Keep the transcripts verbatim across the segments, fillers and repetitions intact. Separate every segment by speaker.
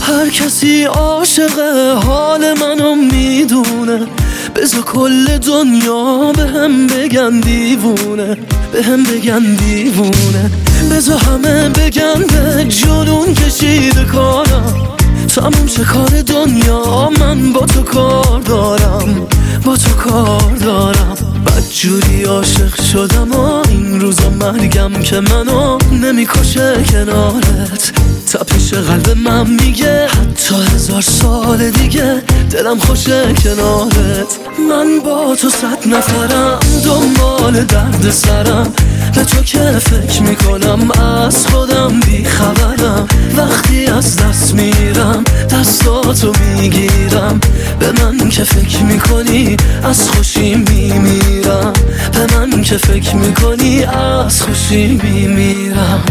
Speaker 1: هر کسی عاشق حال منو میدونه، بذار کل دنیا به هم بگن دیوونه، به هم بگن دیوونه. بذار همه بگن به جنون کشیده کارم، تموم شه کار دنیا، من با تو کار دارم، با تو کار دارم. بدجوری عاشق شدم و این روزا مرگم که منو نمیکشه کنارت. تپش قلب من میگه حتی هزار سال دیگه دلم خوشه کنارت. من با تو صد نفرم دنبال درد سرم، به تو که فکر میکنم از خودم بی خبرم. وقتی از دست میرم دستاتو میگیرم، به من که فکر میکنی از خوشی میمیرم، به من که فکر میکنی از خوشی میمیرم.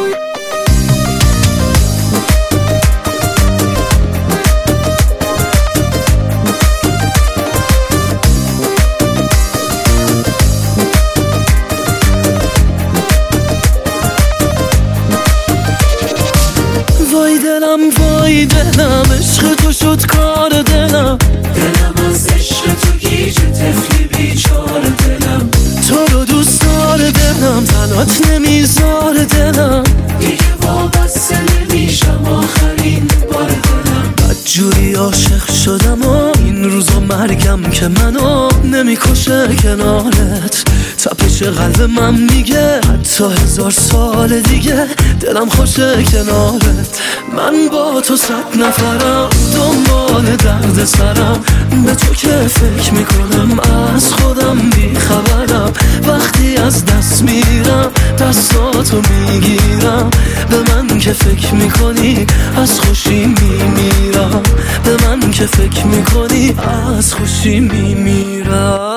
Speaker 1: وای دلم وای دلم، عشق تو شد کار دلم،
Speaker 2: دلم از عشق تو گیج طفلی بیچار دلم.
Speaker 1: تو رو دوست داره دلم، تنات نمیذار دلم،
Speaker 2: دیگه وابسته نمیشم آخرین بار دلم.
Speaker 1: بدجوری عاشق شدم و این روزا مرگم که منو نمیکشه کنارت. تپش قلب من میگه حتی هزار سال دیگه دلم خوشه کنارت. من با تو صد نفرم دنبال درد سرم، به تو که فکر میکنم از خودم بی خبرم. وقتی از دست میرم دستاتو میگیرم، به من که فکر میکنی از خوشی میمیرم، به من که فکر میکنی از خوشی میمیرم.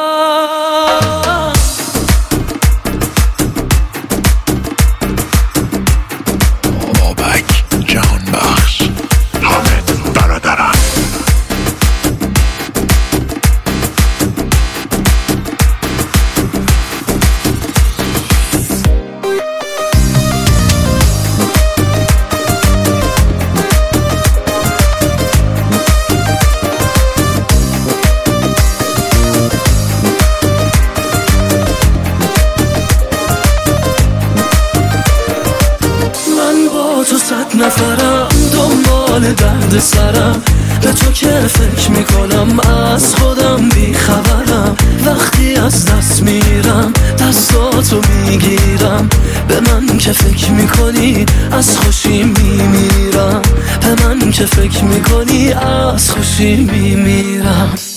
Speaker 1: تو صد نفرم دنبال درد سرم، به تو که فکر میکنم از خودم بی خبرم. وقتی از دست میرم دستاتو میگیرم، به من که فکر میکنی از خوشی میمیرم، به من که فکر میکنی از خوشی میمیرم.